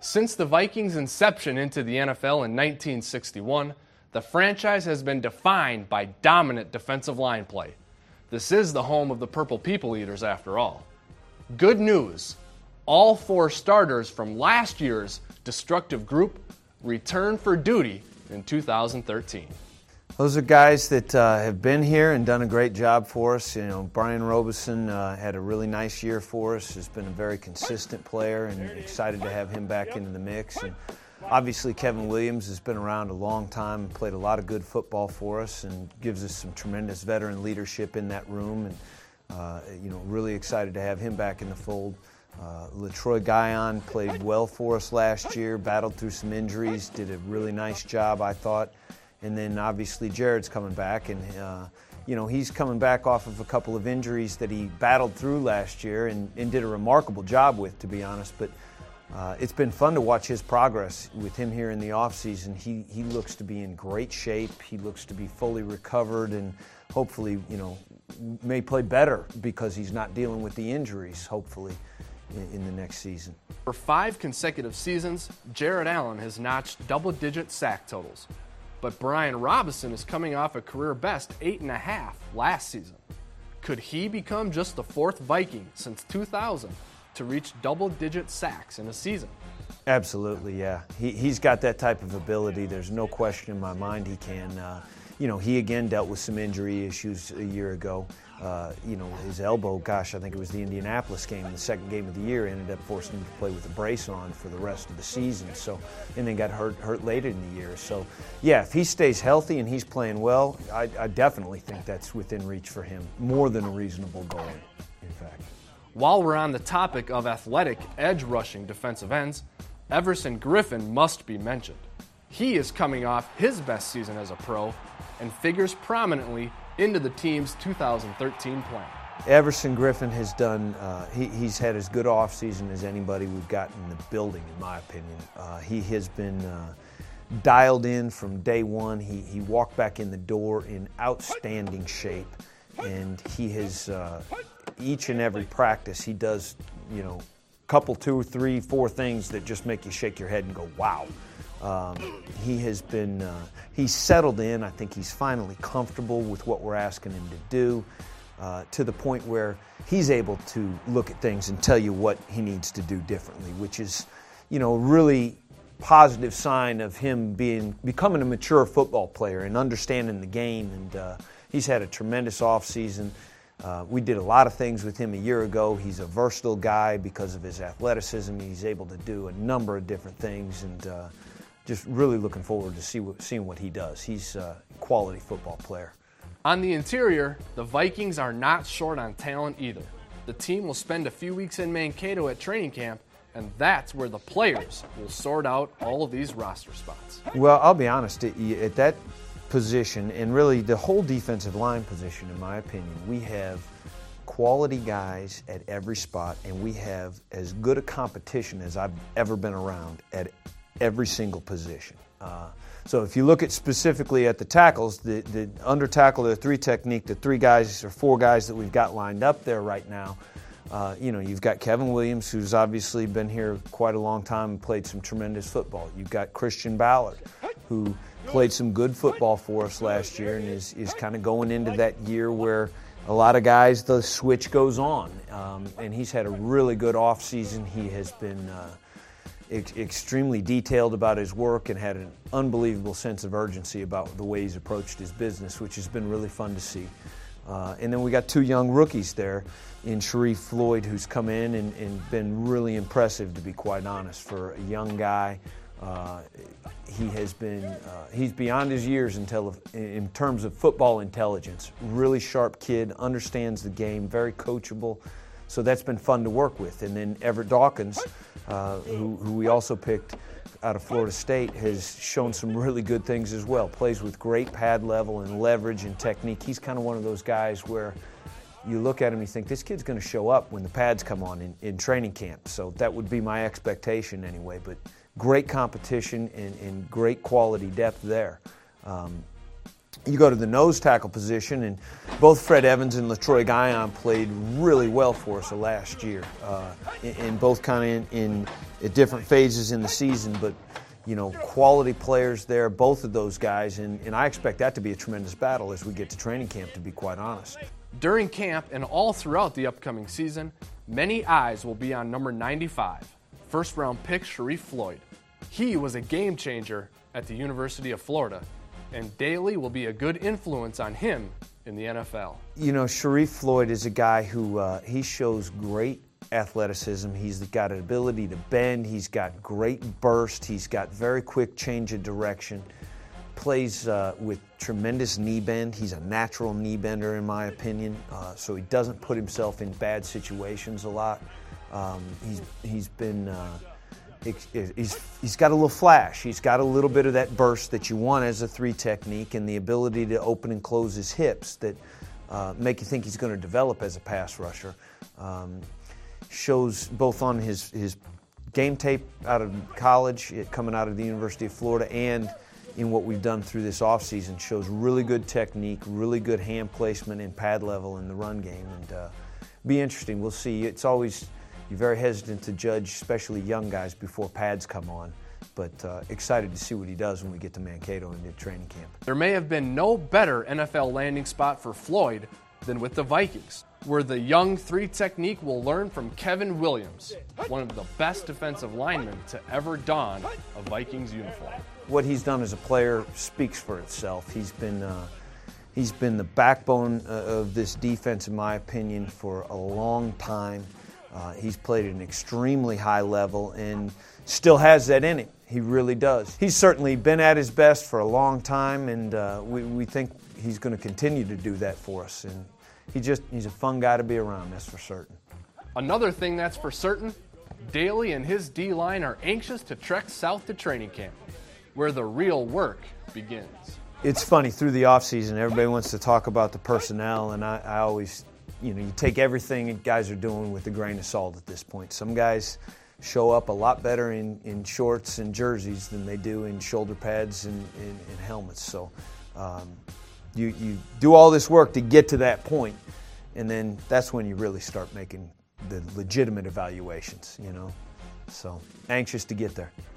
Since the Vikings' inception into the NFL in 1961, the franchise has been defined by dominant defensive line play. This is the home of the Purple People Eaters, after all. Good news, all 4 starters from last year's destructive group return for duty in 2013. Those are guys that have been here and done a great job for us. You know, Brian Robeson had a really nice year for us. Has been a very consistent player, and excited to have him back into the mix. And obviously, Kevin Williams has been around a long time and played a lot of good football for us, and gives us some tremendous veteran leadership in that room. And really excited to have him back in the fold. LaTroy Guion played well for us last year. Battled through some injuries. Did a really nice job, I thought. And then obviously Jared's coming back, and he's coming back off of a couple of injuries that he battled through last year and did a remarkable job with, to be honest. But it's been fun to watch his progress with him here in the offseason. He looks to be in great shape. He looks to be fully recovered, and hopefully, may play better because he's not dealing with the injuries, hopefully, in the next season. For 5 consecutive seasons, Jared Allen has notched double-digit sack totals. But Brian Robison is coming off a career-best 8.5 last season. Could he become just the 4th Viking since 2000 to reach double-digit sacks in a season? Absolutely, yeah. He's got that type of ability. There's no question in my mind he can. He again dealt with some injury issues a year ago. His elbow, I think it was the Indianapolis game, the second game of the year, ended up forcing him to play with a brace on for the rest of the season. So, and then got hurt later in the year. So, yeah, if he stays healthy and he's playing well, I definitely think that's within reach for him. More than a reasonable goal, in fact. While we're on the topic of athletic, edge-rushing defensive ends, Everson Griffen must be mentioned. He is coming off his best season as a pro and figures prominently into the team's 2013 plan. Everson Griffen has done, he's had as good offseason as anybody we've got in the building, in my opinion. He has been dialed in from day one. He walked back in the door in outstanding shape, and he has, each and every practice, he does, couple, 2, 3, 4 things that just make you shake your head and go, wow. He has been, he's settled in. I think he's finally comfortable with what we're asking him to do, to the point where he's able to look at things and tell you what he needs to do differently, which is, really positive sign of him becoming a mature football player and understanding the game. And he's had a tremendous offseason. We did a lot of things with him a year ago. He's a versatile guy because of his athleticism. He's able to do a number of different things, and just really looking forward to seeing what he does. He's a quality football player. On the interior, the Vikings are not short on talent either. The team will spend a few weeks in Mankato at training camp, and that's where the players will sort out all of these roster spots. Well, I'll be honest, at that position, and really the whole defensive line position, in my opinion, we have quality guys at every spot, and we have as good a competition as I've ever been around at every single position. So if you look at specifically at the tackles, the under tackle, the 3 technique, the 3 guys or 4 guys that we've got lined up there right now, you've got Kevin Williams, who's obviously been here quite a long time and played some tremendous football. You've got Christian Ballard, who played some good football for us last year and is kind of going into that year where a lot of guys, the switch goes on. And he's had a really good offseason. He has been extremely detailed about his work and had an unbelievable sense of urgency about the way he's approached his business, which has been really fun to see. And then we got 2 young rookies there in Sharif Floyd, who's come in and been really impressive, to be quite honest, for a young guy. He has been, he's beyond his years in terms of football intelligence. Really sharp kid, understands the game, very coachable. So that's been fun to work with. And then Everett Dawkins, who we also picked out of Florida State, has shown some really good things as well. Plays with great pad level and leverage and technique. He's kind of one of those guys where you look at him and you think, this kid's going to show up when the pads come on in training camp. So that would be my expectation anyway. But great competition and great quality depth there. You go to the nose tackle position, and both Fred Evans and LaTroy Guion played really well for us last year, in both kind of at different phases in the season, but quality players there, both of those guys, and I expect that to be a tremendous battle as we get to training camp, to be quite honest. During camp and all throughout the upcoming season, many eyes will be on number 95, first-round pick Sharrif Floyd. He was a game changer at the University of Florida, and Daly will be a good influence on him in the NFL. Sharrif Floyd is a guy who he shows great athleticism. He's got an ability to bend. He's got great burst. He's got very quick change of direction. Plays with tremendous knee bend. He's a natural knee bender, in my opinion, so he doesn't put himself in bad situations a lot. He's got a little flash. He's got a little bit of that burst that you want as a 3 technique, and the ability to open and close his hips that make you think he's going to develop as a pass rusher. Shows both on his game tape out of college, coming out of the University of Florida, and in what we've done through this offseason. Shows really good technique, really good hand placement and pad level in the run game, and be interesting. We'll see. It's always, you're very hesitant to judge, especially young guys, before pads come on, but excited to see what he does when we get to Mankato into training camp. There may have been no better NFL landing spot for Floyd than with the Vikings, where the young 3 technique will learn from Kevin Williams, one of the best defensive linemen to ever don a Vikings uniform. What he's done as a player speaks for itself. He's been the backbone of this defense, in my opinion, for a long time. He's played at an extremely high level and still has that in him. He really does. He's certainly been at his best for a long time, and we think he's going to continue to do that for us. And he's a fun guy to be around, that's for certain. Another thing that's for certain, Daly and his D-line are anxious to trek south to training camp, where the real work begins. It's funny, through the offseason, everybody wants to talk about the personnel, and I always, you take everything that guys are doing with a grain of salt at this point. Some guys show up a lot better in shorts and jerseys than they do in shoulder pads and helmets. So you do all this work to get to that point, and then that's when you really start making the legitimate evaluations, So anxious to get there.